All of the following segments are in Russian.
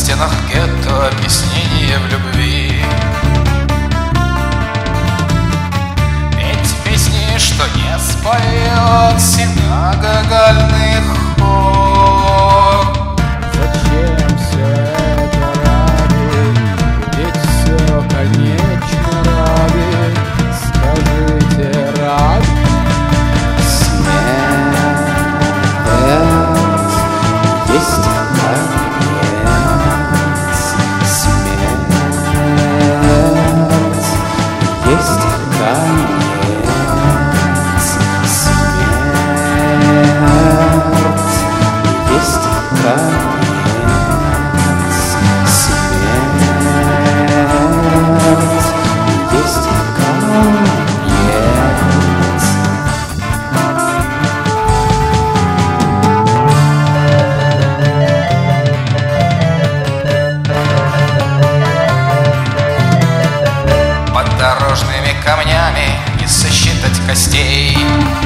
стенах гетто объяснение в любви. Петь песни, что не споет синагогальный хор. Зачем все это ради? Ведь все конечно ради. Скажите, ради. Смерть есть конец. Смерть есть конец. Смерть есть конец. Смерть есть конец. Дорожными камнями не сосчитать костей.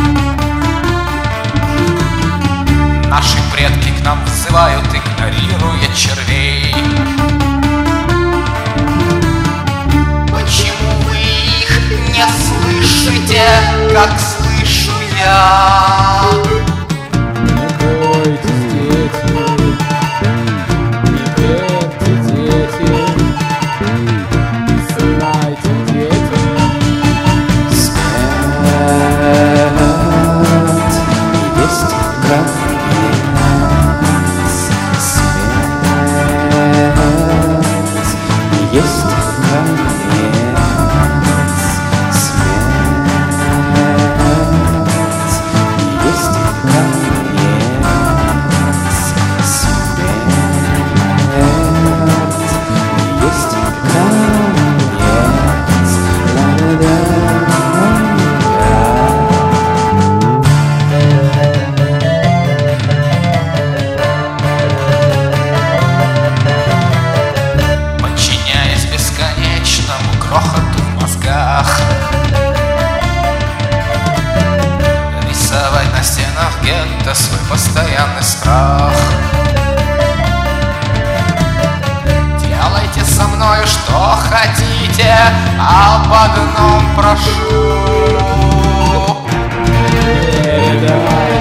Наши предки к нам взывают, игнорируя червей. Почему вы их не слышите, как слышу я? Не бойтесь, дети, не верьте, дети. Знайте, дети, смерть есть конец. Смерть есть конец. Смерть есть конец. Смерть есть конец. Подчиняясь бесконечному грохоту в мозгах, рисовать на стенах гетто свой постоянный страх. Делайте со мною что хотите, об одном прошу. Передай